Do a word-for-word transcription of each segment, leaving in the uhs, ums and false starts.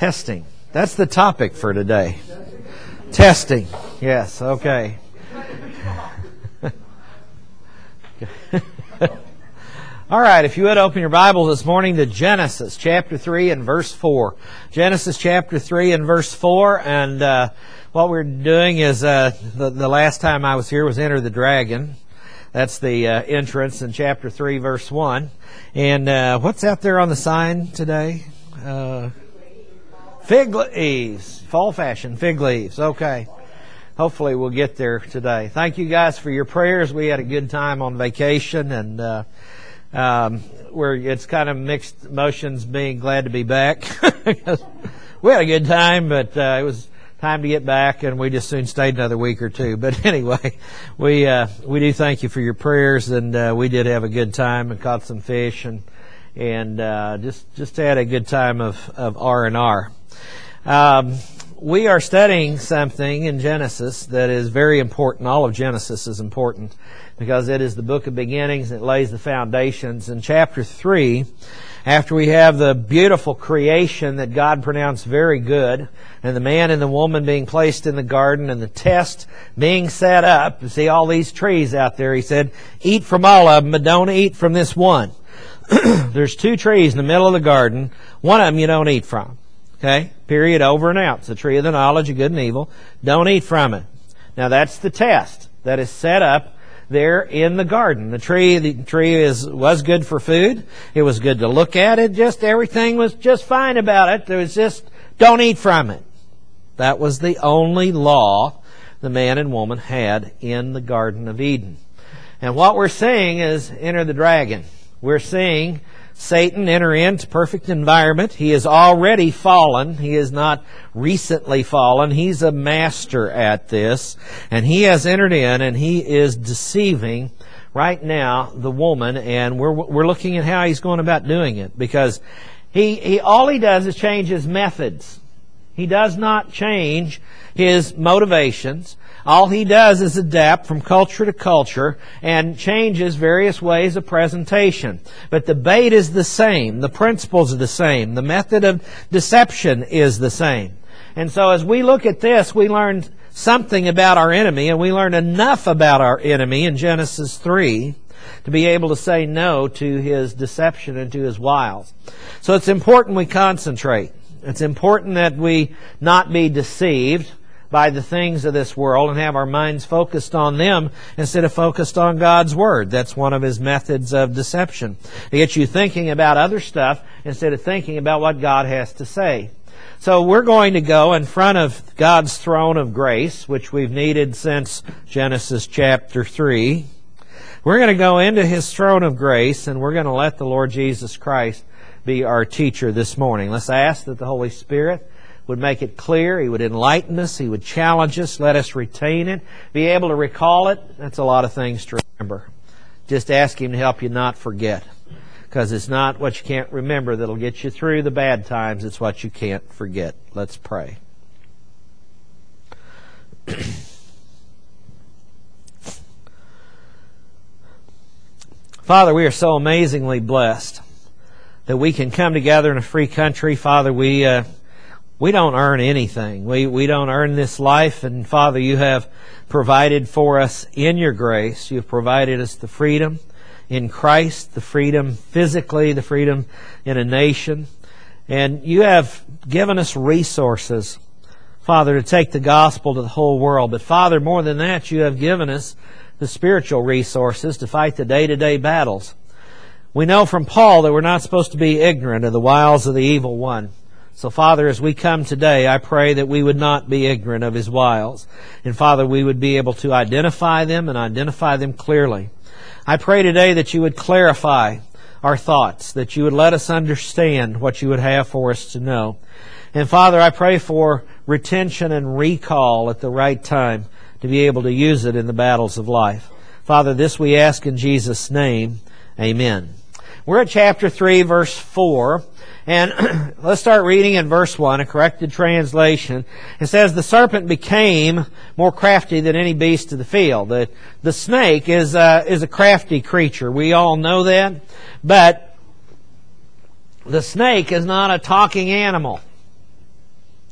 Testing. That's the topic for today. Testing. Yes, okay. All right, if you would open your Bible this morning to Genesis chapter three and verse four. Genesis chapter three and verse four, and uh, what we're doing is, uh, the, the last time I was here was Enter the Dragon. That's the uh, entrance in chapter three, verse one. And uh, what's out there on the sign today? Uh, fig leaves. Fall fashion, fig leaves. Okay. Hopefully we'll get there today. Thank you guys for your prayers. We had a good time on vacation, and uh, um, we're, it's kind of mixed emotions being glad to be back. We had a good time, but uh, it was time to get back, and we just soon stayed another week or two. But anyway, we uh, we do thank you for your prayers, and uh, we did have a good time and caught some fish, and and uh, just just had a good time of of R and R. Um, we are studying something in Genesis that is very important. All of Genesis is important because it is the book of beginnings. It lays the foundations. In chapter three, after we have the beautiful creation that God pronounced very good, and the man and the woman being placed in the garden, and the test being set up, you see all these trees out there. He said, eat from all of them, but don't eat from this one. There's two trees in the middle of the garden. One of them you don't eat from. Okay? Period. Over and out. It's the tree of the knowledge of good and evil. Don't eat from it. Now that's the test that is set up there in the garden. The tree, the tree is was good for food. It was good to look at. It just everything was just fine about it. There was just don't eat from it. That was the only law the man and woman had in the Garden of Eden. And what we're seeing is enter the dragon. We're seeing Satan enter into perfect environment. He is already fallen. He is not recently fallen. He's a master at this. And he has entered in, and he is deceiving right now the woman. And we're we're looking at how he's going about doing it. Because he, he all he does is change his methods. He does not change his motivations. All he does is adapt from culture to culture and changes various ways of presentation. But the bait is the same. The principles are the same. The method of deception is the same. And so as we look at this, we learned something about our enemy, and we learned enough about our enemy in Genesis three to be able to say no to his deception and to his wiles. So it's important we concentrate. It's important that we not be deceived by the things of this world and have our minds focused on them instead of focused on God's Word. That's one of his methods of deception. To get you thinking about other stuff instead of thinking about what God has to say. So we're going to go in front of God's throne of grace, which we've needed since Genesis chapter three. We're going to go into his throne of grace, and we're going to let the Lord Jesus Christ be our teacher this morning. Let's ask that the Holy Spirit would make it clear. He would enlighten us. He would challenge us. Let us retain it. Be able to recall it. That's a lot of things to remember. Just ask him to help you not forget. Because it's not what you can't remember that'll get you through the bad times. It's what you can't forget. Let's pray. Father, we are so amazingly blessed that we can come together in a free country. Father, we uh, we don't earn anything. We we don't earn this life. And Father, you have provided for us in your grace. You have provided us the freedom in Christ, the freedom physically, the freedom in a nation. And you have given us resources, Father, to take the gospel to the whole world. But Father, more than that, you have given us the spiritual resources to fight the day-to-day battles. We know from Paul that we're not supposed to be ignorant of the wiles of the evil one. So, Father, as we come today, I pray that we would not be ignorant of his wiles. And, Father, we would be able to identify them and identify them clearly. I pray today that you would clarify our thoughts, that you would let us understand what you would have for us to know. And, Father, I pray for retention and recall at the right time to be able to use it in the battles of life. Father, this we ask in Jesus' name. Amen. We're at chapter three, verse four. And let's start reading in verse one, a corrected translation. It says, the serpent became more crafty than any beast of the field. The, the snake is a, is a crafty creature. We all know that. But the snake is not a talking animal.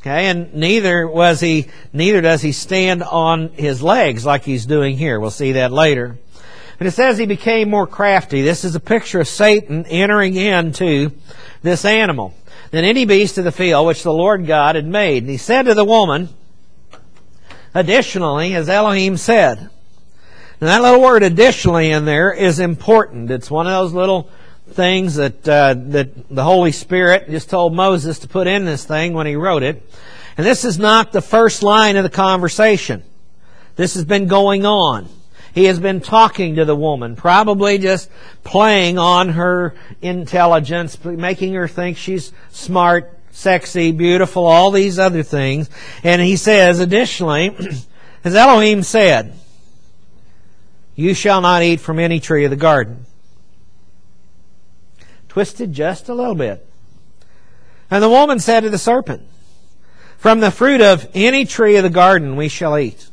Okay, and neither was he, neither does he stand on his legs like he's doing here. We'll see that later. And it says he became more crafty. This is a picture of Satan entering into this animal than any beast of the field which the Lord God had made. And he said to the woman, additionally, as Elohim said. And that little word additionally in there is important. It's one of those little things that uh, that the Holy Spirit just told Moses to put in this thing when he wrote it. And this is not the first line of the conversation. This has been going on. He has been talking to the woman, probably just playing on her intelligence, making her think she's smart, sexy, beautiful, all these other things. And he says, additionally, as Elohim said, you shall not eat from any tree of the garden. Twisted just a little bit. And the woman said to the serpent, from the fruit of any tree of the garden we shall eat.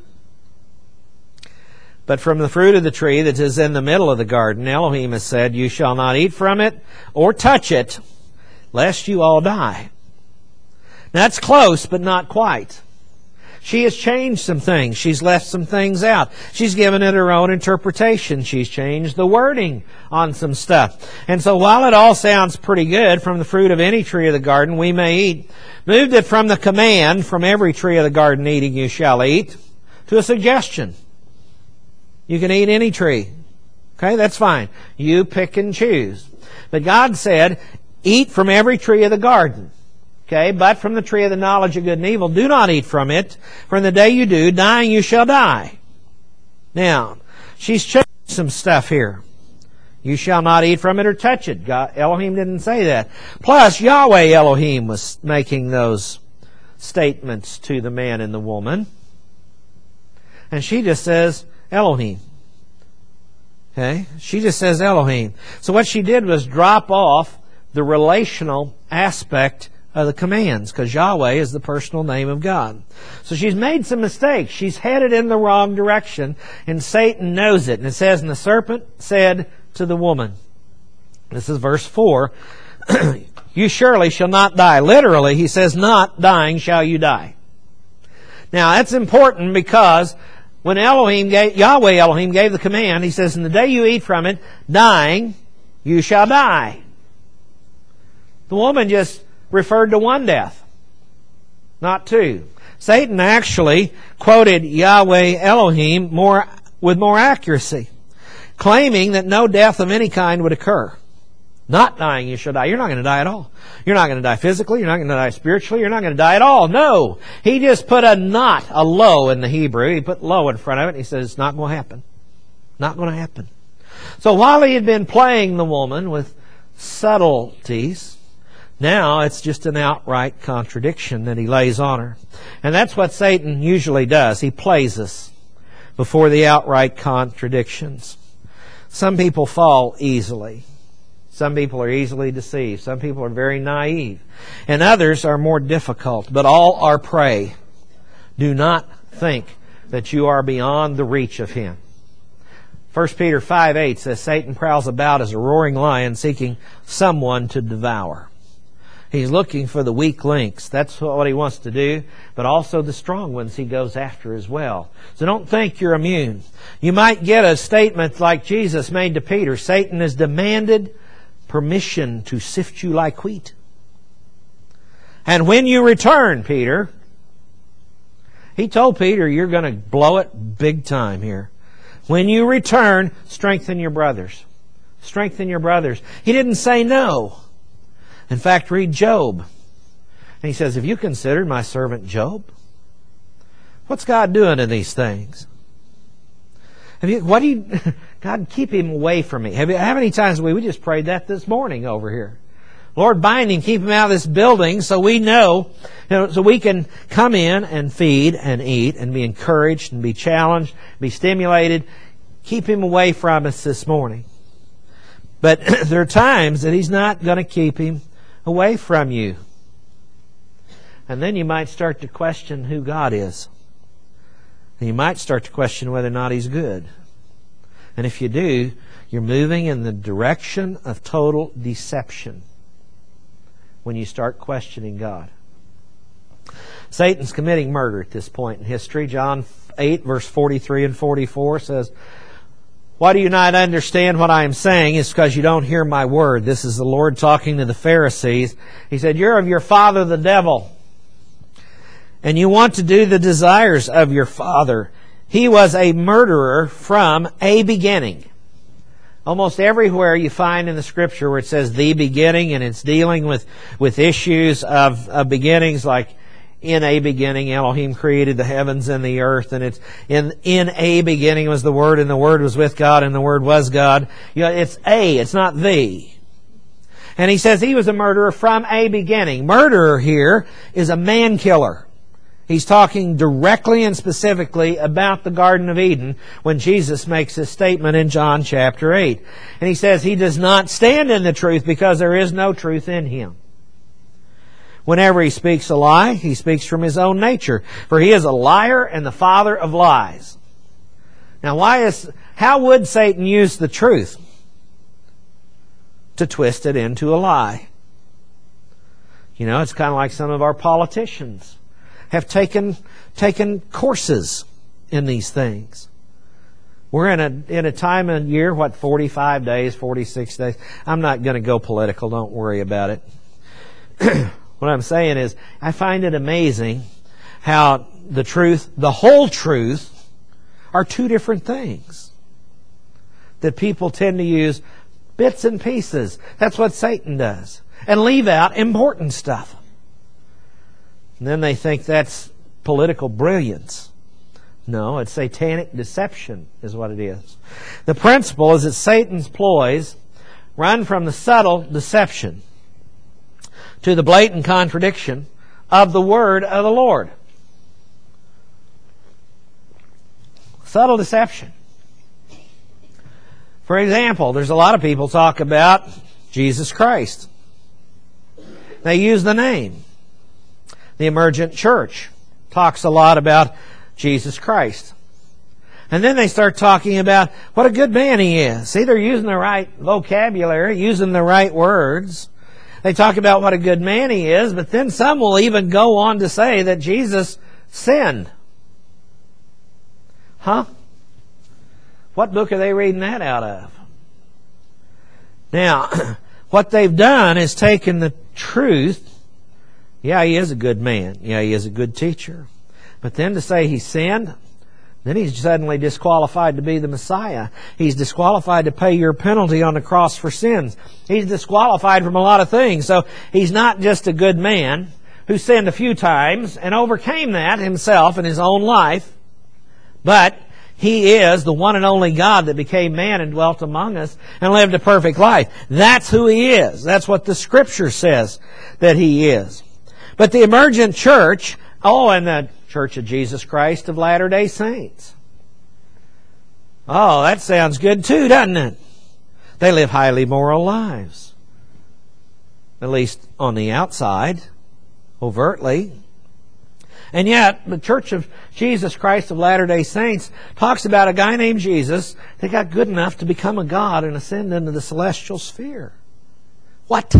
But from the fruit of the tree that is in the middle of the garden, Elohim has said, you shall not eat from it or touch it, lest you all die. Now, that's close, but not quite. She has changed some things. She's left some things out. She's given it her own interpretation. She's changed the wording on some stuff. And so while it all sounds pretty good, from the fruit of any tree of the garden we may eat, moved it from the command, from every tree of the garden eating you shall eat, to a suggestion. You can eat any tree. Okay, that's fine. You pick and choose. But God said, eat from every tree of the garden. Okay, but from the tree of the knowledge of good and evil, do not eat from it, for in the day you do, dying you shall die. Now, she's changed some stuff here. You shall not eat from it or touch it. God, Elohim didn't say that. Plus, Yahweh Elohim was making those statements to the man and the woman. And she just says, Elohim. Okay? She just says Elohim. So what she did was drop off the relational aspect of the commands, because Yahweh is the personal name of God. So she's made some mistakes. She's headed in the wrong direction, and Satan knows it. And it says, and the serpent said to the woman, this is verse four, you surely shall not die. Literally, he says, not dying shall you die. Now, that's important because when Elohim gave, Yahweh Elohim gave the command, he says, in the day you eat from it, dying, you shall die. The woman just referred to one death, not two. Satan actually quoted Yahweh Elohim more with more accuracy, claiming that no death of any kind would occur. Not dying, you shall die. You're not going to die at all. You're not going to die physically. You're not going to die spiritually. You're not going to die at all. No. He just put a not, a lo in the Hebrew. He put lo in front of it. And he says, it's not going to happen. Not going to happen. So while he had been playing the woman with subtleties, now it's just an outright contradiction that he lays on her. And that's what Satan usually does. He plays us before the outright contradictions. Some people fall easily. Some people are easily deceived. Some people are very naive. And others are more difficult. But all are prey. Do not think that you are beyond the reach of him. First Peter five eight says, Satan prowls about as a roaring lion seeking someone to devour. He's looking for the weak links. That's what he wants to do. But also the strong ones he goes after as well. So don't think you're immune. You might get a statement like Jesus made to Peter. Satan has demanded permission to sift you like wheat. And when you return, Peter, he told Peter, you're going to blow it big time here. When you return, strengthen your brothers. Strengthen your brothers. He didn't say no. In fact, read Job. And he says, have you considered my servant Job? What's God doing in these things? Have you, what do you, God, keep him away from me. Have you, how many times we, we just prayed that this morning over here? Lord, bind him, keep him out of this building so we know, you know, so we can come in and feed and eat and be encouraged and be challenged, be stimulated. Keep him away from us this morning. But there are times that he's not going to keep him away from you. And then you might start to question who God is. And you might start to question whether or not he's good. And if you do, you're moving in the direction of total deception when you start questioning God. Satan's committing murder at this point in history. John eight, verse forty-three and forty-four says, "Why do you not understand what I am saying? It's because you don't hear my word." This is the Lord talking to the Pharisees. He said, "You're of your father the devil, and you want to do the desires of your father. He was a murderer from a beginning." Almost everywhere you find in the Scripture where it says the beginning, and it's dealing with, with issues of, of beginnings, like in a beginning Elohim created the heavens and the earth, and it's in in a beginning was the Word, and the Word was with God, and the Word was God. You know, it's a, it's not the. And he says he was a murderer from a beginning. Murderer here is a man killer. He's talking directly and specifically about the Garden of Eden when Jesus makes this statement in John chapter eight. And he says he does not stand in the truth because there is no truth in him. Whenever he speaks a lie, he speaks from his own nature, for he is a liar and the father of lies. Now, why is how would Satan use the truth? To twist it into a lie. You know, it's kind of like some of our politicians have taken taken courses in these things. We're in a in a time of year, what, forty-five days, forty-six days. I'm not going to go political, don't worry about it. What I'm saying is, I find it amazing how the truth, the whole truth, are two different things. That people tend to use bits and pieces. That's what Satan does. And leave out important stuff. And then they think that's political brilliance. No, it's satanic deception is what it is. The principle is that Satan's ploys run from the subtle deception to the blatant contradiction of the word of the Lord. Subtle deception. For example, there's a lot of people talk about Jesus Christ. They use the name. The Emergent Church talks a lot about Jesus Christ. And then they start talking about what a good man he is. See, they're using the right vocabulary, using the right words. They talk about what a good man he is, but then some will even go on to say that Jesus sinned. Huh? What book are they reading that out of? Now, what they've done is taken the truth. Yeah, he is a good man. Yeah, he is a good teacher. But then to say he sinned, then he's suddenly disqualified to be the Messiah. He's disqualified to pay your penalty on the cross for sins. He's disqualified from a lot of things. So he's not just a good man who sinned a few times and overcame that himself in his own life, but he is the one and only God that became man and dwelt among us and lived a perfect life. That's who he is. That's what the Scripture says that he is. But the Emergent Church, oh, and the Church of Jesus Christ of Latter-day Saints. Oh, that sounds good too, doesn't it? They live highly moral lives. At least on the outside, overtly. And yet, the Church of Jesus Christ of Latter-day Saints talks about a guy named Jesus that got good enough to become a god and ascend into the celestial sphere. What?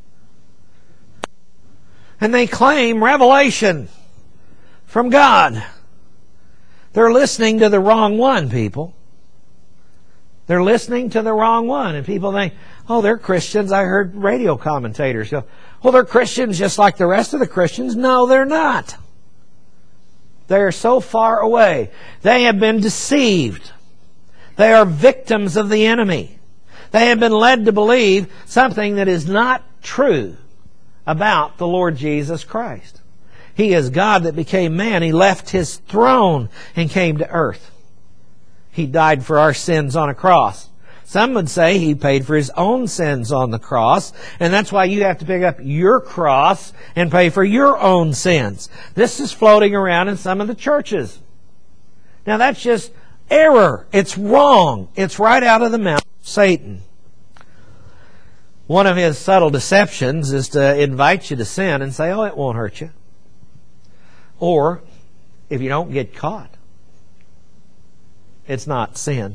And they claim revelation from God. They're listening to the wrong one, people. They're listening to the wrong one. And people think, oh, they're Christians. I heard radio commentators go, well, they're Christians just like the rest of the Christians. No, they're not. They are so far away. They have been deceived. They are victims of the enemy. They have been led to believe something that is not true about the Lord Jesus Christ. He is God that became man. He left His throne and came to earth. He died for our sins on a cross. Some would say He paid for His own sins on the cross, and that's why you have to pick up your cross and pay for your own sins. This is floating around in some of the churches. Now that's just error. It's wrong. It's right out of the mouth of Satan. One of his subtle deceptions is to invite you to sin and say, oh, it won't hurt you. Or, if you don't get caught, it's not sin.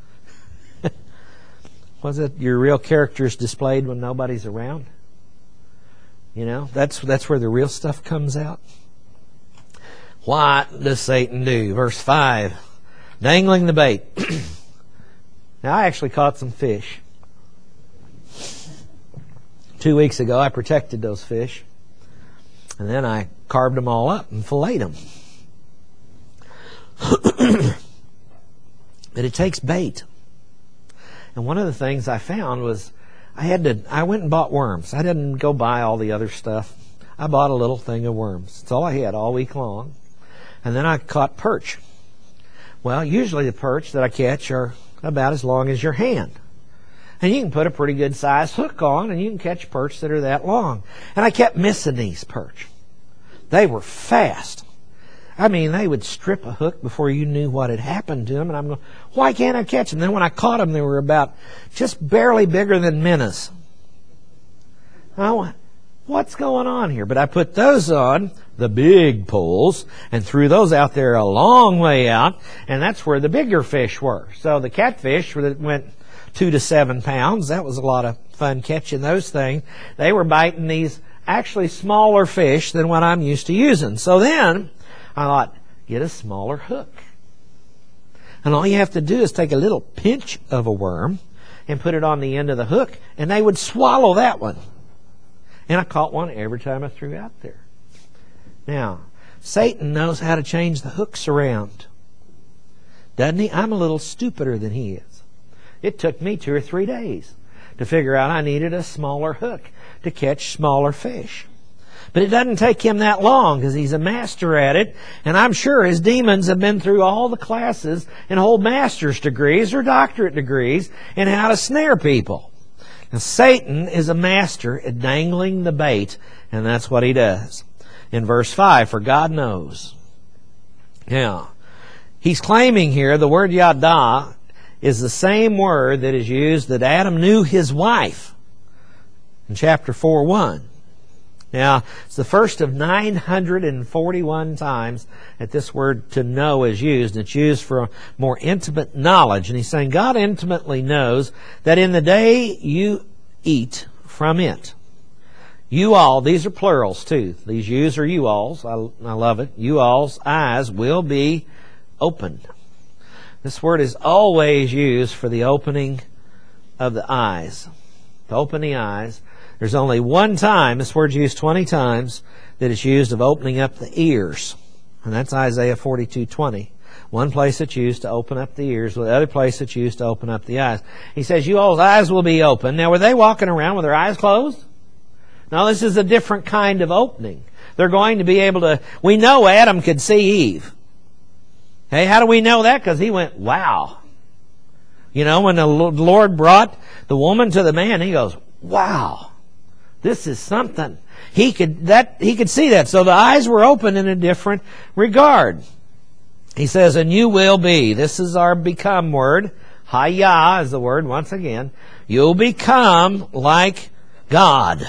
Was it your real character is displayed when nobody's around? You know, that's that's where the real stuff comes out. What does Satan do? Verse five, dangling the bait. Now, I actually caught some fish. Two weeks ago, I protected those fish. And then I carved them all up and filleted them. But it takes bait. And one of the things I found was I had to, I went and bought worms. I didn't go buy all the other stuff. I bought a little thing of worms. That's all I had all week long. And then I caught perch. Well, usually the perch that I catch are about as long as your hand. And you can put a pretty good sized hook on and you can catch perch that are that long. And I kept missing these perch. They were fast. I mean, they would strip a hook before you knew what had happened to them. And I'm going, why can't I catch them? Then when I caught them, they were about just barely bigger than minnows. I went, what's going on here? But I put those on, the big poles, and threw those out there a long way out. And that's where the bigger fish were. So the catfish that went two to seven pounds, that was a lot of fun catching those things. They were biting these actually smaller fish than what I'm used to using. So then I thought, get a smaller hook. And all you have to do is take a little pinch of a worm and put it on the end of the hook, and they would swallow that one. And I caught one every time I threw out there. Now, Satan knows how to change the hooks around. Doesn't he? I'm a little stupider than he is. It took me two or three days to figure out I needed a smaller hook to catch smaller fish. But it doesn't take him that long because he's a master at it. And I'm sure his demons have been through all the classes and hold master's degrees or doctorate degrees in how to snare people. Now, Satan is a master at dangling the bait, and that's what he does. In verse five, for God knows. Now, he's claiming here the word yada is the same word that is used that Adam knew his wife in chapter four one. Now, it's the first of nine hundred forty-one times that this word to know is used. It's used for more intimate knowledge. And he's saying God intimately knows that in the day you eat from it, you all, these are plurals too. These yous are you alls. I, I love it. You all's eyes will be opened. This word is always used for the opening of the eyes. To open the eyes. There's only one time, this word's used twenty times, that it's used of opening up the ears. And that's Isaiah forty-two twenty. One place it's used to open up the ears, the other place it's used to open up the eyes. He says, you all's eyes will be open. Now, were they walking around with their eyes closed? No, this is a different kind of opening. They're going to be able to, we know Adam could see Eve. Hey, how do we know that? Because he went, wow. You know, when the Lord brought the woman to the man, he goes, wow. This is something. He could that he could see that. So the eyes were open in a different regard. He says, and you will be. This is our become word. Haya is the word once again. You'll become like God.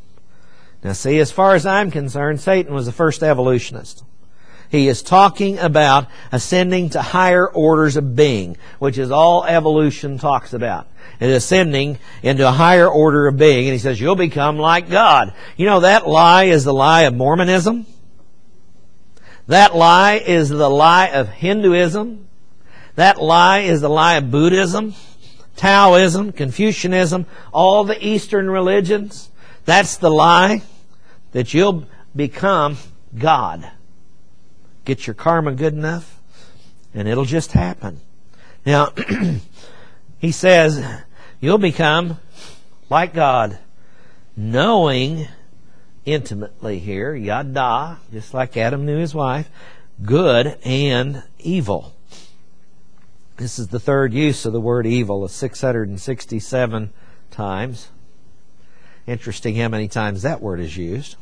Now see, as far as I'm concerned, Satan was the first evolutionist. He is talking about ascending to higher orders of being, which is all evolution talks about. And ascending into a higher order of being. And he says, you'll become like God. You know, that lie is the lie of Mormonism. That lie is the lie of Hinduism. That lie is the lie of Buddhism, Taoism, Confucianism, all the Eastern religions. That's the lie that you'll become God. Get your karma good enough, and it'll just happen. Now, he says, you'll become like God, knowing intimately here, yada, just like Adam knew his wife, good and evil. This is the third use of the word evil, six hundred sixty-seven times. Interesting how many times that word is used.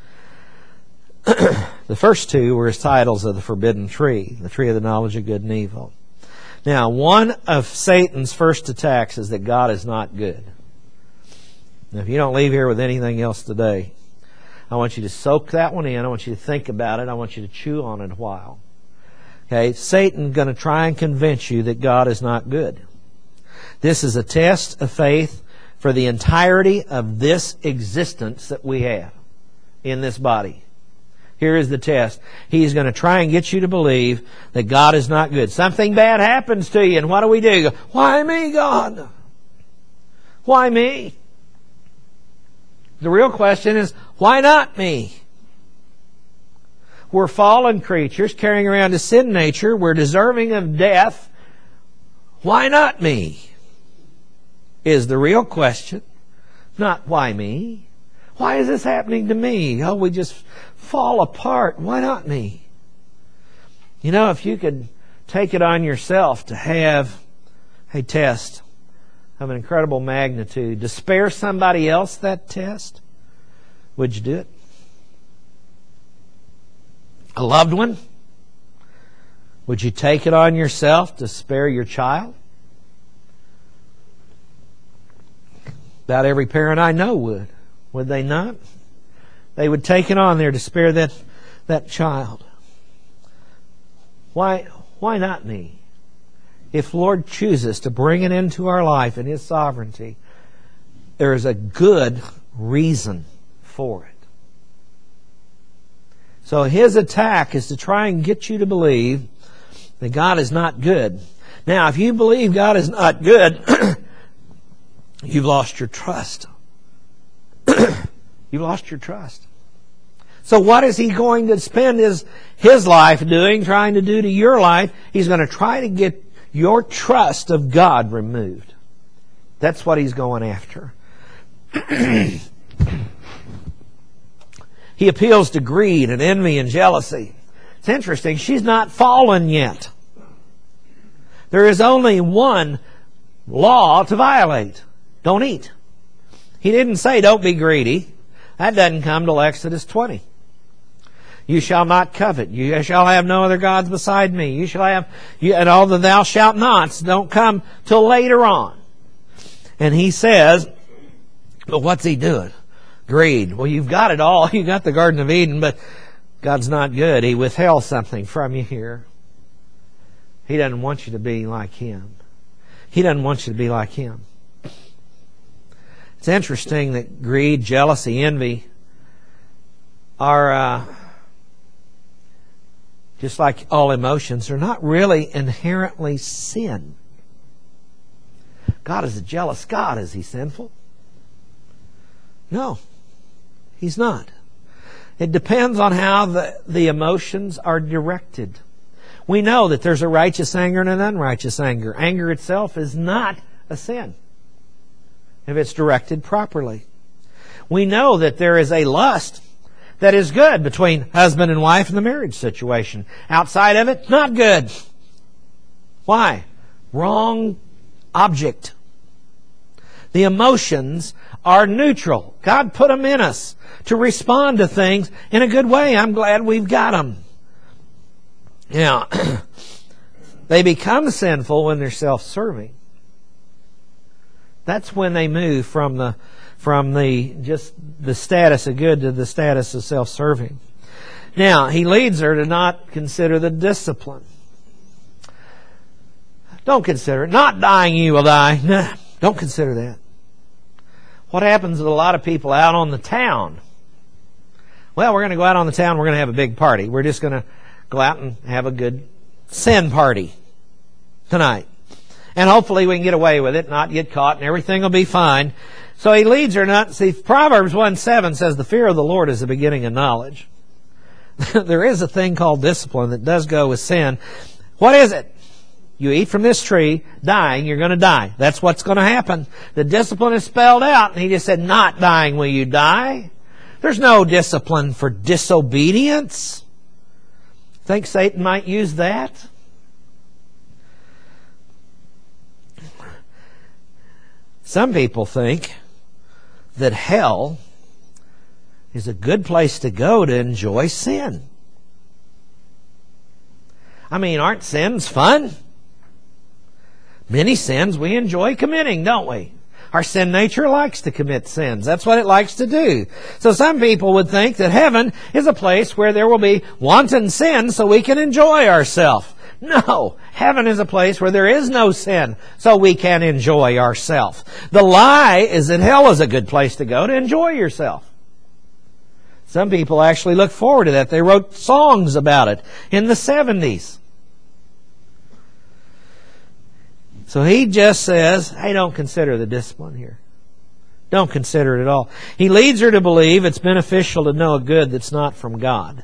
The first two were his titles of the forbidden tree, the tree of the knowledge of good and evil. Now, one of Satan's first attacks is that God is not good. Now, if you don't leave here with anything else today, I want you to soak that one in. I want you to think about it. I want you to chew on it a while. Okay, Satan's going to try and convince you that God is not good. This is a test of faith for the entirety of this existence that we have in this body. Here is the test. He's going to try and get you to believe that God is not good. Something bad happens to you, and what do we do? You go, why me, God? Why me? The real question is, why not me? We're fallen creatures carrying around a sin nature. We're deserving of death. Why not me? Is the real question. Not why me? Why is this happening to me? Oh, we just fall apart. Why not me? You know, if you could take it on yourself to have a test of an incredible magnitude, to spare somebody else that test, would you do it? A loved one? Would you take it on yourself to spare your child? About every parent I know would. Would they not? They would take it on there to spare that, that child. Why, why not me? If the Lord chooses to bring it into our life in His sovereignty, there is a good reason for it. So His attack is to try and get you to believe that God is not good. Now, if you believe God is not good, you've lost your trust. You've lost your trust. So what is He going to spend His, his life doing, trying to do to your life? He's going to try to get your trust of God removed. That's what He's going after. He appeals to greed and envy and jealousy. It's interesting. She's not fallen yet. There is only one law to violate. Don't eat. He didn't say don't be greedy. That doesn't come till Exodus twenty. You shall not covet. You shall have no other gods beside me. You shall have, you, and all the thou shalt nots don't come till later on. And He says, but what's He doing? Greed. Well, you've got it all. You got the Garden of Eden, but God's not good. He withheld something from you here. He doesn't want you to be like Him. He doesn't want you to be like Him. It's interesting that greed, jealousy, envy are, uh, just like all emotions, are not really inherently sin. God is a jealous God. Is He sinful? No, He's not. It depends on how the, the emotions are directed. We know that there's a righteous anger and an unrighteous anger. Anger itself is not a sin if it's directed properly. We know that there is a lust that is good between husband and wife in the marriage situation. Outside of it, not good. Why? Wrong object. The emotions are neutral. God put them in us to respond to things in a good way. I'm glad we've got them. Now, they become sinful when they're self-serving. That's when they move from the from the just the status of good to the status of self-serving. Now, He leads her to not consider the discipline. Don't consider it. Not dying you will die. Nah, don't consider that. What happens with a lot of people out on the town? Well, we're going to go out on the town. We're going to have a big party. We're just going to go out and have a good sin party tonight. And hopefully we can get away with it, not get caught, and everything will be fine. So He leads her not. See, Proverbs one seven says, the fear of the Lord is the beginning of knowledge. There is a thing called discipline that does go with sin. What is it? You eat from this tree, dying, you're going to die. That's what's going to happen. The discipline is spelled out, and He just said, not dying will you die. There's no discipline for disobedience. Think Satan might use that? Some people think that hell is a good place to go to enjoy sin. I mean, aren't sins fun? Many sins we enjoy committing, don't we? Our sin nature likes to commit sins. That's what it likes to do. So some people would think that heaven is a place where there will be wanton sin so we can enjoy ourselves. No, heaven is a place where there is no sin, so we can enjoy ourselves. The lie is that hell is a good place to go to enjoy yourself. Some people actually look forward to that. They wrote songs about it in the seventies. So he just says, hey, don't consider the discipline here. Don't consider it at all. He leads her to believe it's beneficial to know a good that's not from God.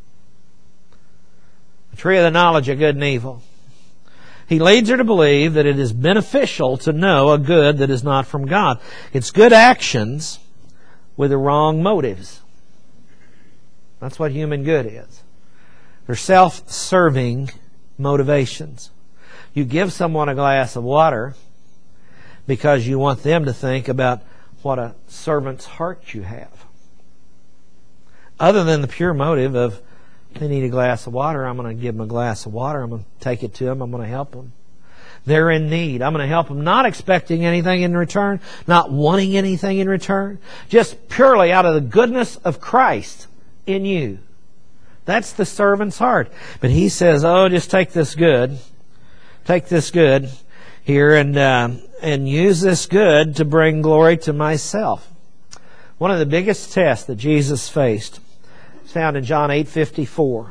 The tree of the knowledge of good and evil. He leads her to believe that it is beneficial to know a good that is not from God. It's good actions with the wrong motives. That's what human good is. They're self-serving motivations. You give someone a glass of water because you want them to think about what a servant's heart you have. Other than the pure motive of, they need a glass of water, I'm going to give them a glass of water, I'm going to take it to them, I'm going to help them. They're in need. I'm going to help them, not expecting anything in return, not wanting anything in return, just purely out of the goodness of Christ in you. That's the servant's heart. But he says, oh, just take this good, take this good here and uh, and use this good to bring glory to myself. One of the biggest tests that Jesus faced is found in John eight fifty-four.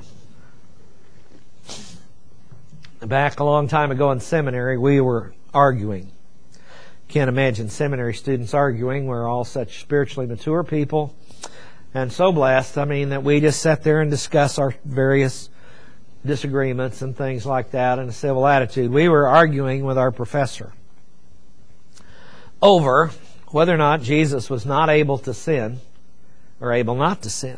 Back a long time ago in seminary, we were arguing. Can't imagine seminary students arguing. We're all such spiritually mature people. And so blessed, I mean, that we just sat there and discuss our various disagreements and things like that in a civil attitude. We were arguing with our professor over whether or not Jesus was not able to sin or able not to sin.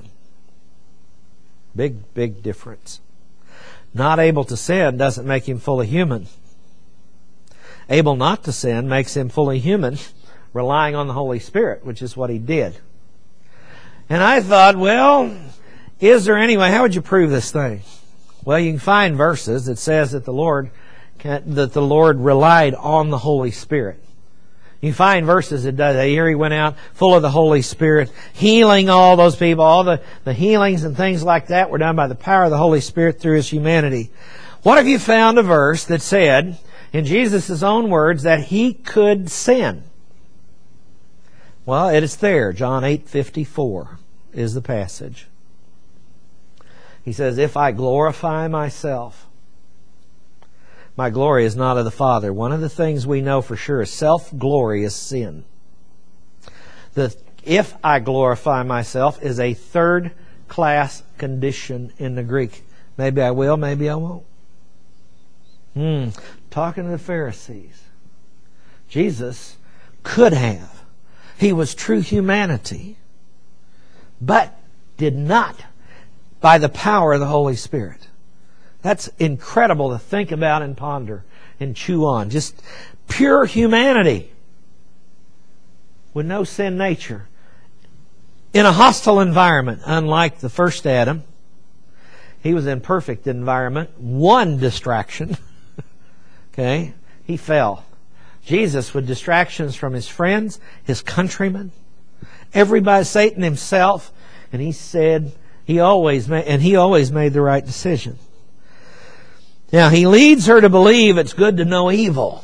Big, big difference. Not able to sin doesn't make him fully human. Able not to sin makes him fully human, relying on the Holy Spirit, which is what he did. And I thought, well, is there any way, how would you prove this thing? Well, you can find verses that says that the Lord can, that the Lord relied on the Holy Spirit. You find verses that does. Here he went out full of the Holy Spirit, healing all those people. All the, the healings and things like that were done by the power of the Holy Spirit through his humanity. What if you found a verse that said, in Jesus' own words, that he could sin? Well, it is there. John eight fifty-four is the passage. He says, if I glorify myself, my glory is not of the Father. One of the things we know for sure is self-glory is sin. The if I glorify myself is a third-class condition in the Greek. Maybe I will, maybe I won't. Hmm. Talking to the Pharisees. Jesus could have. He was true humanity, but did not by the power of the Holy Spirit. That's incredible to think about and ponder and chew on. Just pure humanity with no sin nature. In a hostile environment, unlike the first Adam. He was in perfect environment. One distraction. Okay? He fell. Jesus with distractions from his friends, his countrymen, everybody, Satan himself, and he said he always made, and he always made the right decision. Now, he leads her to believe it's good to know evil.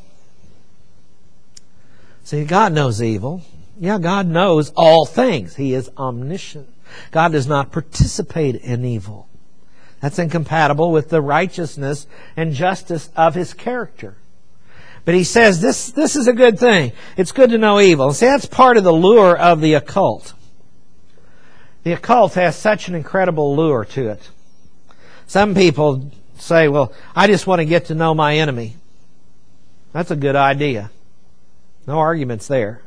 See, God knows evil. Yeah, God knows all things. He is omniscient. God does not participate in evil. That's incompatible with the righteousness and justice of his character. But he says this, this is a good thing. It's good to know evil. See, that's part of the lure of the occult. The occult has such an incredible lure to it. Some people say, well, I just want to get to know my enemy. That's a good idea. No arguments there.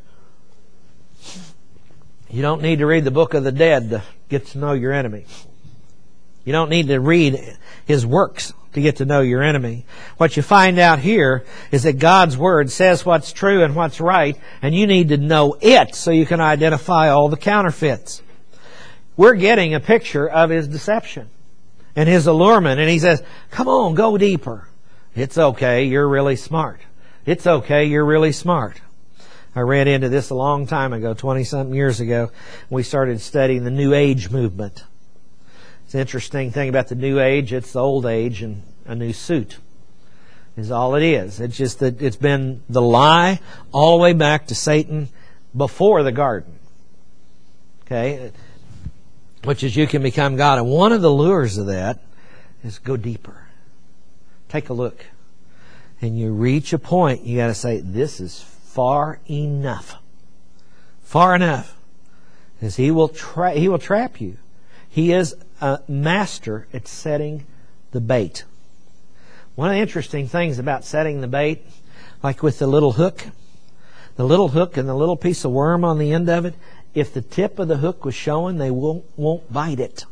You don't need to read the Book of the Dead to get to know your enemy. You don't need to read his works to get to know your enemy. What you find out here is that God's Word says what's true and what's right, and you need to know it so you can identify all the counterfeits. We're getting a picture of his deception and his allurement, and he says, come on, go deeper. It's okay, you're really smart. It's okay, you're really smart. I ran into this a long time ago, twenty-something years ago. We started studying the New Age movement. It's an interesting thing about the New Age. It's the old age in a new suit is all it is. It's just that it's been the lie all the way back to Satan before the garden. Okay? which is you can become God. And one of the lures of that is go deeper. Take a look. And you reach a point, you got to say, this is far enough. Far enough. Because he will tra- he will trap you. He is a master at setting the bait. One of the interesting things about setting the bait, like with the little hook, the little hook and the little piece of worm on the end of it, if the tip of the hook was showing, they won't, won't bite it.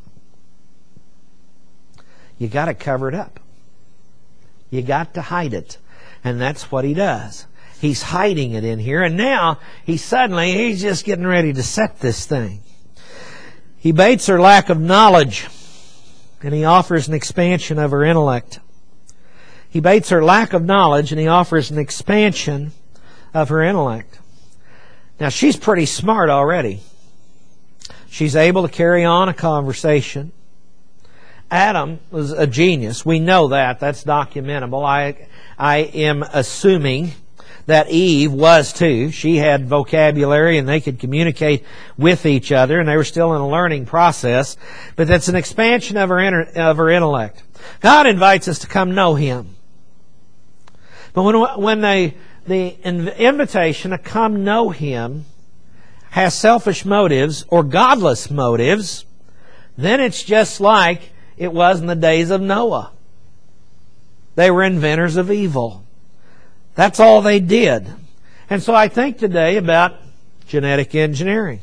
You got to cover it up. You got to hide it. And that's what he does. He's hiding it in here, and now he suddenly, he's just getting ready to set this thing. He baits her lack of knowledge, and he offers an expansion of her intellect. He baits her lack of knowledge, and he offers an expansion of her intellect. Now, she's pretty smart already. She's able to carry on a conversation. Adam was a genius. We know that. That's documentable. I, I am assuming that Eve was too. She had vocabulary and they could communicate with each other, and they were still in a learning process. But that's an expansion of her, inter, of her intellect. God invites us to come know Him. But when, when they, the invitation to come know Him has selfish motives or godless motives, then it's just like it was in the days of Noah. They were inventors of evil. That's all they did. And so I think today about genetic engineering.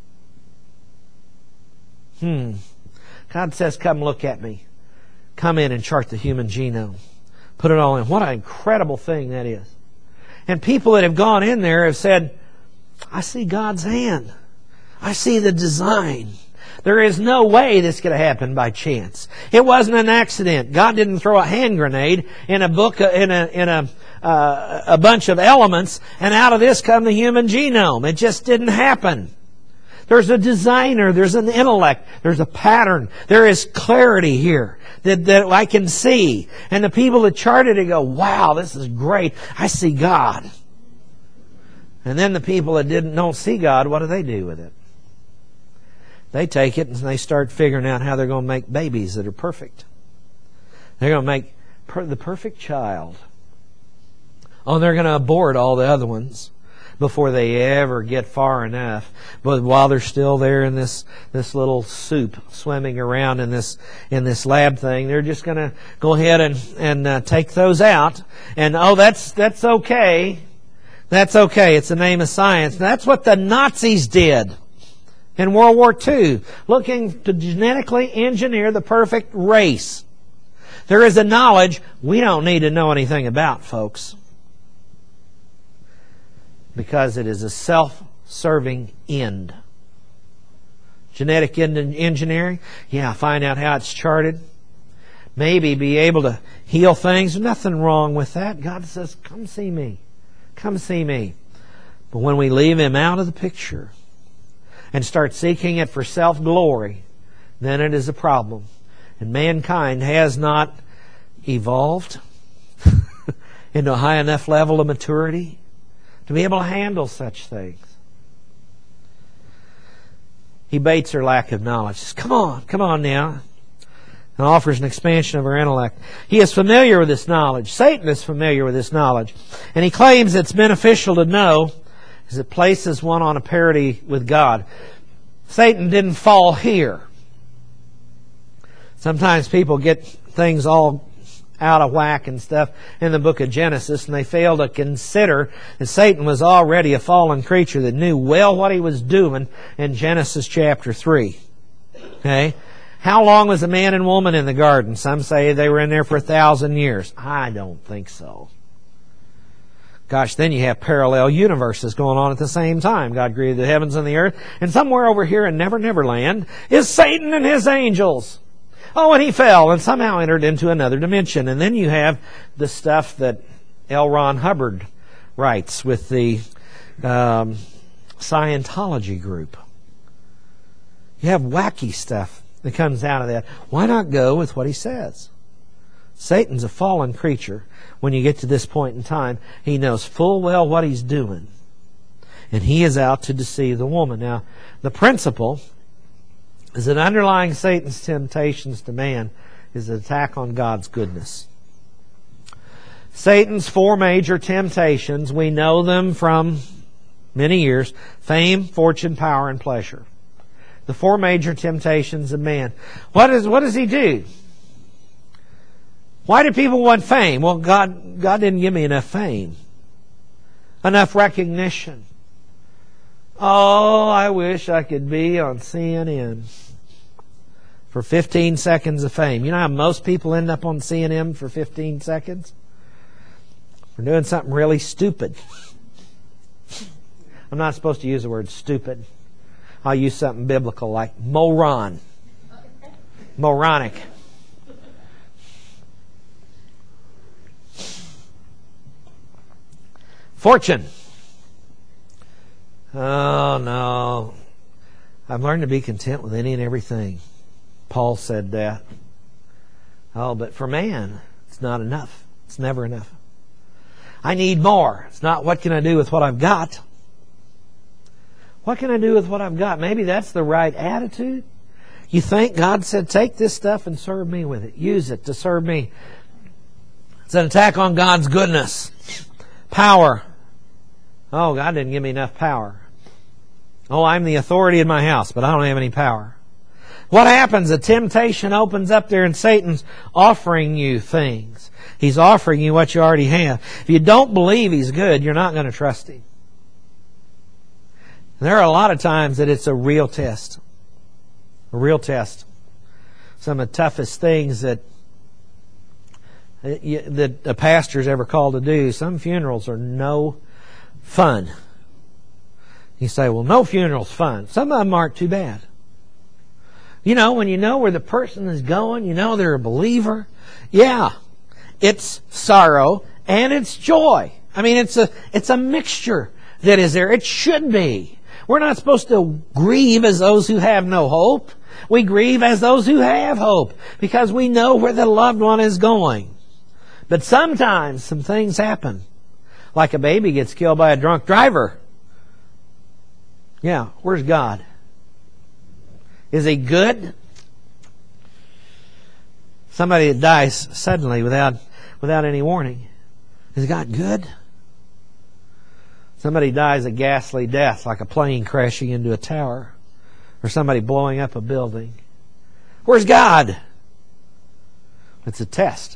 Hmm. God says, come look at me. Come in and chart the human genome. Put it all in. What an incredible thing that is. And people that have gone in there have said, I see God's hand. I see the design. There is no way this could have happened by chance. It wasn't an accident. God didn't throw a hand grenade in a book, in a in a uh, a bunch of elements, and out of this come the human genome. It just didn't happen. There's a designer. There's an intellect. There's a pattern. There is clarity here that, that I can see. And the people that charted it go, wow, this is great. I see God. And then the people that didn't don't see God, what do they do with it? They take it and they start figuring out how they're going to make babies that are perfect. They're going to make per- the perfect child. Oh, and they're going to abort all the other ones before they ever get far enough. But while they're still there in this this little soup swimming around in this in this lab thing, they're just going to go ahead and and uh, take those out. And oh, that's that's okay. That's okay. It's the name of science. And that's what the Nazis did in World War Two, looking to genetically engineer the perfect race. There is a knowledge we don't need to know anything about, folks, because it is a self-serving end. Genetic engineering, yeah, find out how it's charted. Maybe be able to heal things. There's nothing wrong with that. God says, come see me. Come see me. But when we leave Him out of the picture and start seeking it for self-glory, then it is a problem. And mankind has not evolved into a high enough level of maturity to be able to handle such things. He baits her lack of knowledge. He says, come on, come on now. And offers an expansion of her intellect. He is familiar with this knowledge. Satan is familiar with this knowledge. And he claims it's beneficial to know as it places one on a parity with God. Satan didn't fall here. Sometimes people get things all out of whack and stuff in the book of Genesis, and they fail to consider that Satan was already a fallen creature that knew well what he was doing in Genesis chapter three. Okay? How long was the man and woman in the garden? Some say they were in there for a thousand years. I don't think so. Gosh, then you have parallel universes going on at the same time. God created the heavens and the earth. And somewhere over here in Never Never Land is Satan and his angels. Oh, and he fell and somehow entered into another dimension. And then you have the stuff that L. Ron Hubbard writes with the um, Scientology group. You have wacky stuff that comes out of that. Why not go with what he says? Satan's a fallen creature. When you get to this point in time, he knows full well what he's doing. And he is out to deceive the woman. Now, the principle is that underlying Satan's temptations to man is an attack on God's goodness. Satan's four major temptations, we know them from many years: fame, fortune, power, and pleasure. The four major temptations of man. What is, what does he do? Why do people want fame? Well, God, God didn't give me enough fame, enough recognition. Oh, I wish I could be on C N N for fifteen seconds of fame. You know how most people end up on C N N for fifteen seconds? For doing something really stupid. I'm not supposed to use the word stupid. I'll use something biblical like moron. Moronic. Fortune. Oh, no. I've learned to be content with any and everything. Paul said that. Oh, but for man, it's not enough. It's never enough. I need more. It's not what can I do with what I've got. What can I do with what I've got? Maybe that's the right attitude. You think God said, take this stuff and serve me with it. Use it to serve me. It's an attack on God's goodness. Power. Oh, God didn't give me enough power. Oh, I'm the authority in my house, but I don't have any power. What happens? The temptation opens up there and Satan's offering you things. He's offering you what you already have. If you don't believe He's good, you're not going to trust Him. There are a lot of times that it's a real test. A real test. Some of the toughest things that that a pastor's ever called to do. Some funerals are no fun. You say, well, no funeral's fun. Some of them aren't too bad. You know, when you know where the person is going, you know they're a believer. Yeah, it's sorrow and it's joy. I mean, it's a it's a mixture that is there. It should be. We're not supposed to grieve as those who have no hope. We grieve as those who have hope because we know where the loved one is going. But sometimes some things happen. Like a baby gets killed by a drunk driver. Yeah, where's God? Is He good? Somebody that dies suddenly without without any warning. Is God good? Somebody dies a ghastly death, like a plane crashing into a tower, or somebody blowing up a building. Where's God? It's a test.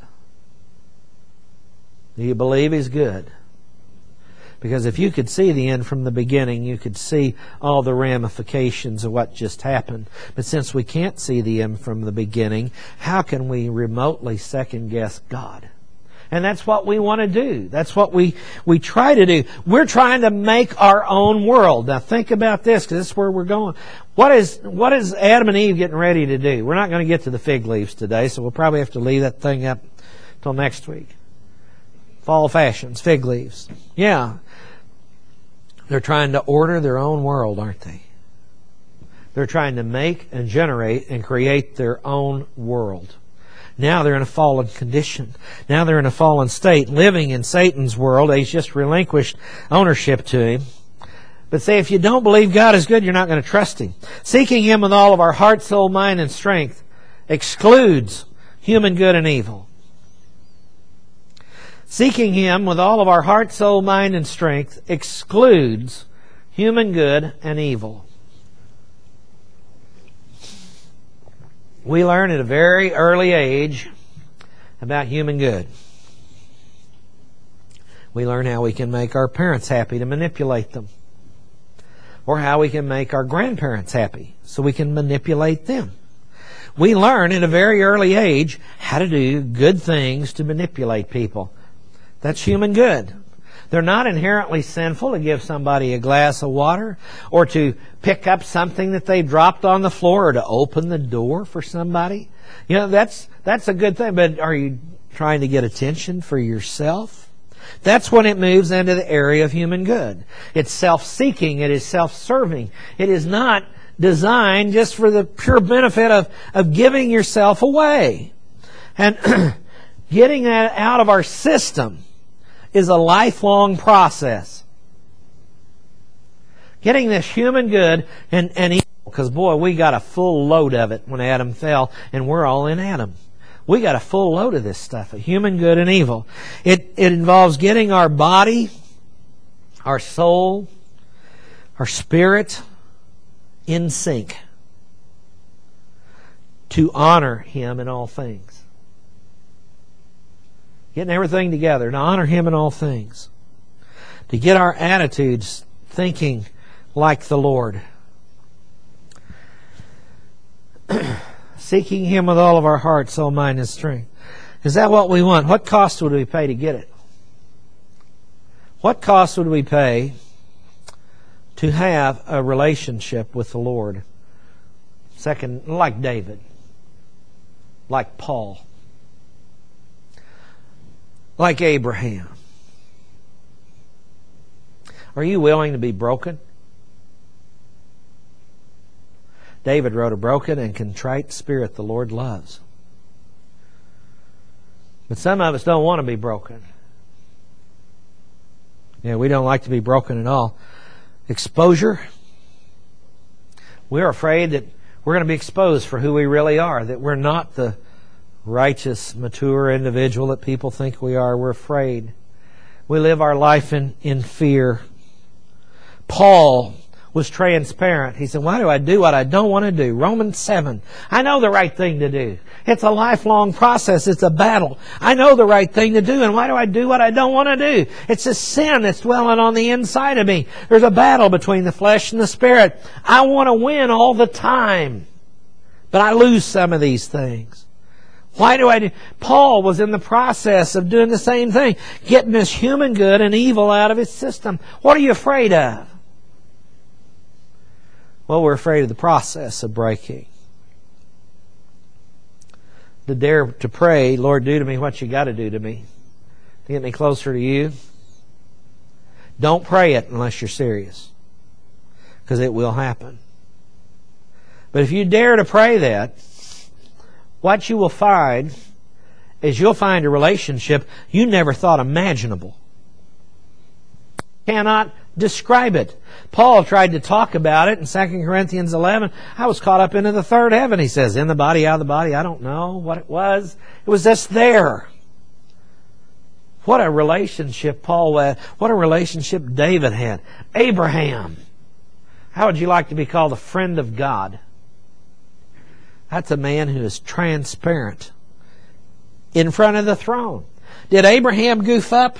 Do you believe He's good? Because if you could see the end from the beginning, you could see all the ramifications of what just happened. But since we can't see the end from the beginning, how can we remotely second guess God? And that's what we want to do. That's what we, we try to do. We're trying to make our own world. Now think about this, because this is where we're going. What is, what is Adam and Eve getting ready to do? We're not going to get to the fig leaves today, so we'll probably have to leave that thing up till next week. Fall fashions, fig leaves. Yeah. They're trying to order their own world, aren't they? They're trying to make and generate and create their own world. Now they're in a fallen condition. Now they're in a fallen state, living in Satan's world. He's just relinquished ownership to him. But say, if you don't believe God is good, you're not going to trust Him. Seeking Him with all of our heart, soul, mind, and strength excludes human good and evil. Seeking Him with all of our heart, soul, mind, and strength excludes human good and evil. We learn at a very early age about human good. We learn how we can make our parents happy to manipulate them. Or how we can make our grandparents happy so we can manipulate them. We learn at a very early age how to do good things to manipulate people. That's human good. They're not inherently sinful to give somebody a glass of water or to pick up something that they dropped on the floor or to open the door for somebody. You know, that's that's a good thing. But are you trying to get attention for yourself? That's when it moves into the area of human good. It's self-seeking. It is self-serving. It is not designed just for the pure benefit of, of giving yourself away. And getting that out of our system is a lifelong process. Getting this human good and, and evil Because, boy, we got a full load of it when Adam fell, and we're all in Adam. We got a full load of this stuff, of human good and evil. It, it involves getting our body, our soul, our spirit in sync to honor Him in all things. Getting everything together to honor Him in all things. To get our attitudes thinking like the Lord. Seeking Him with all of our heart, soul, mind, and strength. Is that what we want? What cost would we pay to get it? What cost would we pay to have a relationship with the Lord? Second, like David, like Paul, like Abraham. Are you willing to be broken? David wrote, a broken and contrite spirit the Lord loves. But some of us don't want to be broken. Yeah, we don't like to be broken at all. Exposure. We're afraid that we're going to be exposed for who we really are, that we're not the righteous, mature individual that people think we are. We're afraid. We live our life in, in fear. Paul was transparent. He said, why do I do what I don't want to do? Romans seven. I know the right thing to do. It's a lifelong process. It's a battle. I know the right thing to do. And why do I do what I don't want to do? It's a sin that's dwelling on the inside of me. There's a battle between the flesh and the spirit. I want to win all the time. But I lose some of these things. Why do I do? Paul was in the process of doing the same thing. Getting this human good and evil out of his system. What are you afraid of? Well, we're afraid of the process of breaking. To dare to pray, Lord, do to me what you got to do to me to get me closer to you. Don't pray it unless you're serious, because it will happen. But if you dare to pray that, what you will find is you'll find a relationship you never thought imaginable. Cannot describe it. Paul tried to talk about it in Second Corinthians eleven. I was caught up into the third heaven, he says. In the body, out of the body. I don't know what it was. It was just there. What a relationship Paul had. What a relationship David had. Abraham. How would you like to be called a friend of God? That's a man who is transparent in front of the throne. Did Abraham goof up?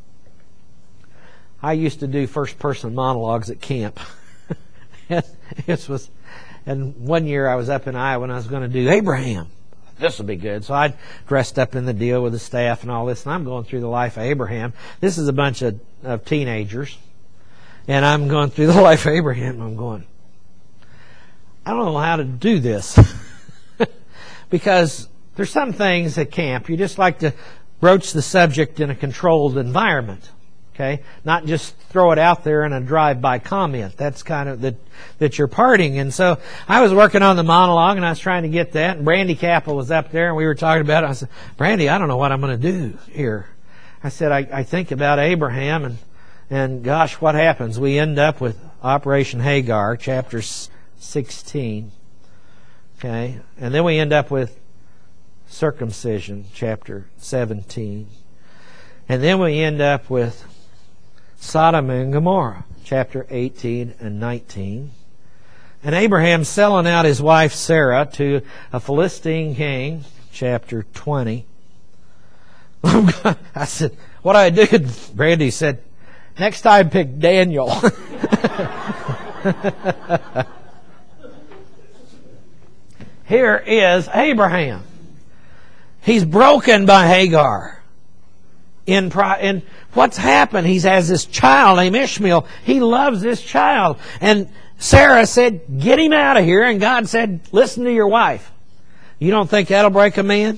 I used to do first-person monologues at camp. This was, and one year I was up in Iowa and I was going to do Abraham. This will be good. So I dressed up in the deal with the staff and all this, and I'm going through the life of Abraham. This is a bunch of, of teenagers, and I'm going through the life of Abraham, and I'm going, I don't know how to do this. Because there's some things at camp, you just like to broach the subject in a controlled environment. Okay? Not just throw it out there in a drive-by comment. That's kind of that that you're partying. And so I was working on the monologue and I was trying to get that. And Brandy Capel was up there and we were talking about it. I said, Brandy, I don't know what I'm going to do here. I said, I, I think about Abraham and, and gosh, what happens? We end up with Operation Hagar, chapter sixteen. Okay? And then we end up with circumcision, chapter seventeen. And then we end up with Sodom and Gomorrah, chapter eighteen and nineteen. And Abraham selling out his wife Sarah to a Philistine king, chapter twenty. I said, what I did, Brandy said, next time pick Daniel. Here is Abraham. He's broken by Hagar. In, in what's happened, he has this child named Ishmael. He loves this child. And Sarah said, get him out of here. And God said, listen to your wife. You don't think that'll break a man?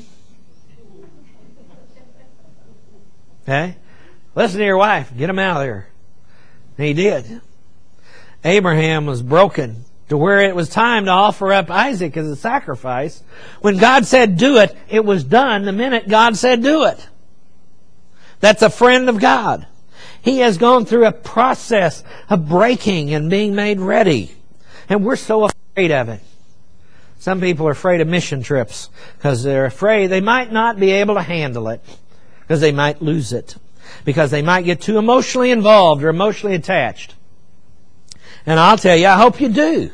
Okay? Listen to your wife. Get him out of there. And he did. Abraham was broken to where it was time to offer up Isaac as a sacrifice. When God said do it, it was done the minute God said do it. That's a friend of God. He has gone through a process of breaking and being made ready. And we're so afraid afraid of it. Some people are afraid of mission trips because they're afraid they might not be able to handle it, because they might lose it, because they might get too emotionally involved or emotionally attached. And I'll tell you, I hope you do.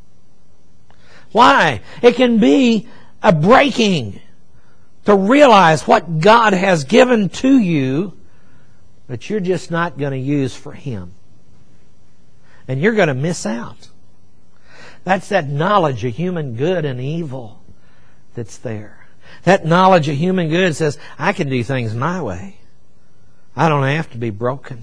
Why? It can be a breaking to realize what God has given to you that you're just not going to use for Him. And you're going to miss out. That's that knowledge of human good and evil that's there. That knowledge of human good says, I can do things my way. I don't have to be broken.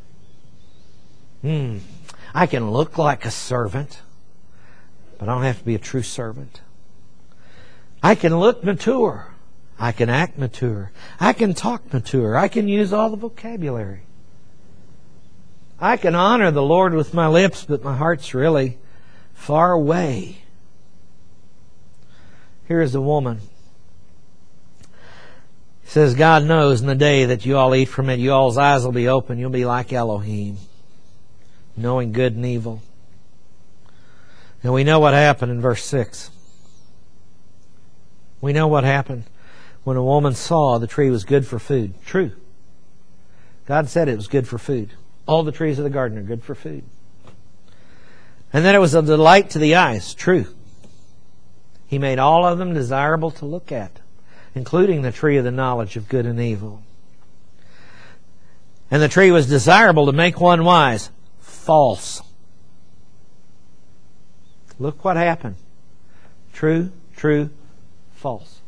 Hmm. I can look like a servant, but I don't have to be a true servant. I can look mature. I can act mature. I can talk mature. I can use all the vocabulary. I can honor the Lord with my lips, but my heart's really far away. Here is a woman. It says, God knows in the day that you all eat from it, you all's eyes will be open. You'll be like Elohim, knowing good and evil. And we know what happened in verse six. We know what happened when a woman saw the tree was good for food. True. God said it was good for food. All the trees of the garden are good for food. And then it was a delight to the eyes. True. He made all of them desirable to look at, including the tree of the knowledge of good and evil. And the tree was desirable to make one wise. False. Look what happened. True, true, false.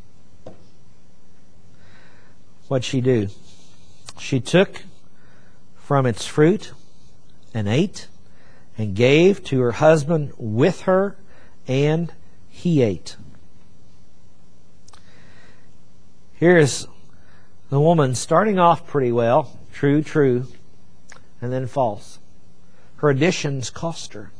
What'd she do? She took from its fruit and ate and gave to her husband with her, and he ate. Here's the woman starting off pretty well. True, true, and then false. Her additions cost her.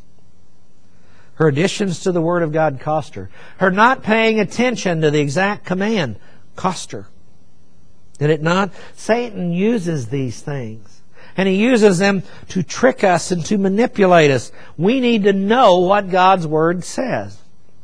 Her additions to the Word of God cost her. Her not paying attention to the exact command cost her. Did it not? Satan uses these things. And he uses them to trick us and to manipulate us. We need to know what God's Word says.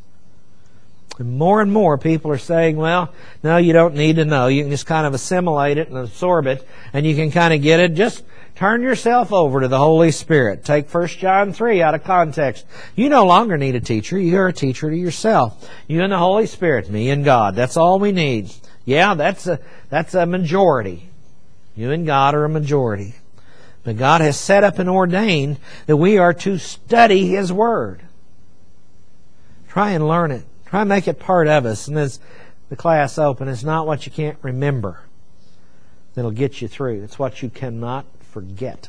And more and more people are saying, well, no, you don't need to know. You can just kind of assimilate it and absorb it, and you can kind of get it. Just turn yourself over to the Holy Spirit. Take First John three out of context. You no longer need a teacher. You're a teacher to yourself. You and the Holy Spirit, me and God. That's all we need. Yeah, that's a, that's a majority. You and God are a majority. But God has set up and ordained that we are to study His Word. Try and learn it. Try and make it part of us. And as the class opens, it's not what you can't remember that'll get you through. It's what you cannot forget.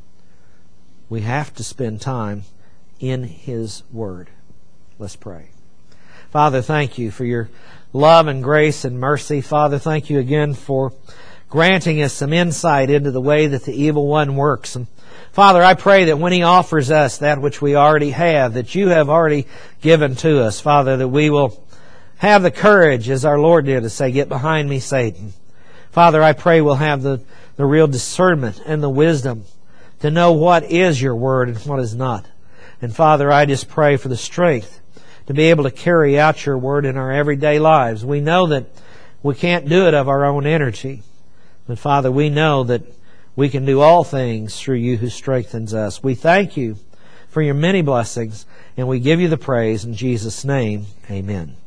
We have to spend time in His Word. Let's pray. Father, thank You for Your love and grace and mercy. Father, thank You again for granting us some insight into the way that the evil one works. And Father, I pray that when he offers us that which we already have, that You have already given to us, Father, that we will have the courage, as our Lord did, to say, "Get behind me, Satan." Father, I pray we'll have the, the real discernment and the wisdom to know what is Your Word and what is not. And Father, I just pray for the strength to be able to carry out Your Word in our everyday lives. We know that we can't do it of our own energy. But Father, we know that we can do all things through You who strengthens us. We thank You for Your many blessings, and we give You the praise in Jesus' name. Amen.